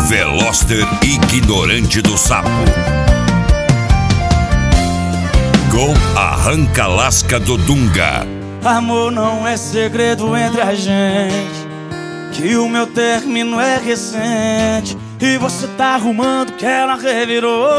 Veloster ignorante do sapo. Com Arranca-Lasca do Dunga. Amor, não é segredo entre a gente que o meu término é recente e você tá arrumando que ela revirou.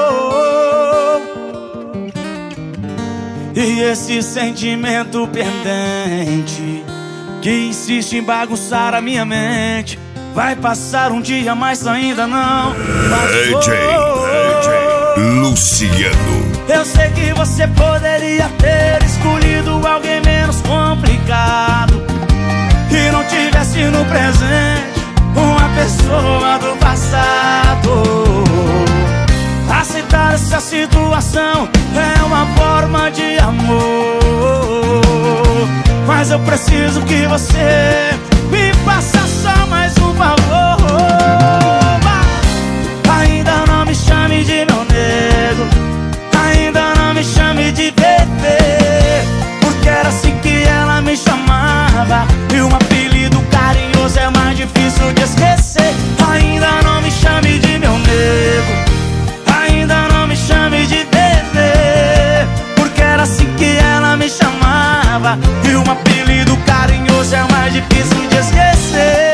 E esse sentimento pendente que insiste em bagunçar a minha mente vai passar um dia, mas ainda não passou. AJ Luciano. Eu sei que você poderia ter escolhido alguém menos complicado e não tivesse no presente uma pessoa do passado. Aceitar essa situação é uma forma de amor, mas eu preciso que você me faça só mais um favor. Ainda não me chame de meu nego, ainda não me chame de bebê, porque era assim que ela me chamava e um apelido carinhoso é mais difícil de esquecer. Ainda não me chame de meu nego, ainda não me chame de bebê, porque era assim que ela me chamava e um apelido carinhoso é mais difícil de esquecer.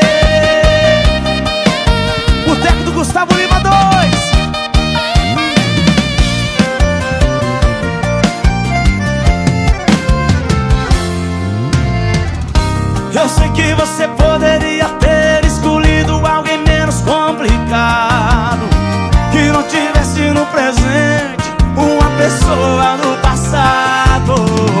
Boteco do Gustavo Lima 2. Eu sei que você poderia ter escolhido alguém menos complicado que não tivesse no presente uma pessoa do passado.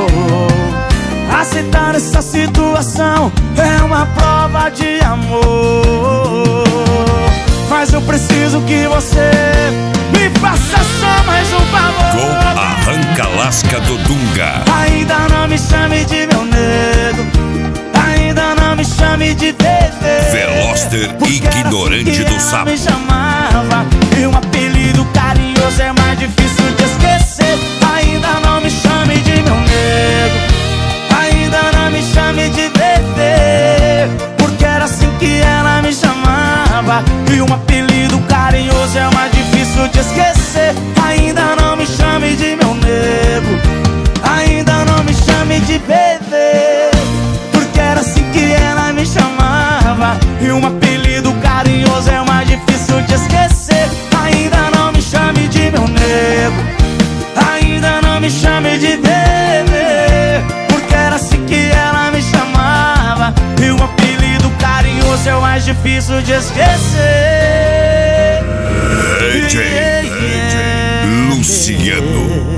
Aceitar essa situação é uma prova de amor, mas eu preciso que você me faça só mais um favor. Com Arranca-Lasca do Dunga. Ainda não me chame de meu nego, ainda não me chame de bebê, Veloster ignorante do sapo. me chamava e um apelido carinhoso é mais difícil de esquecer. Ainda não me chame de meu nego, ainda não me chame de bebê, porque era assim que ela me chamava e um apelido carinhoso é mais difícil de esquecer. Ainda não me chame de meu nego, ainda não me chame de bebê, porque era assim que ela me chamava e um apelido carinhoso é mais difícil de esquecer. Ainda não me chame de meu nego, ainda não me chame de bebê, porque era assim que ela me chamava e um apelido carinhoso é o mais difícil de esquecer. AJ Luciano.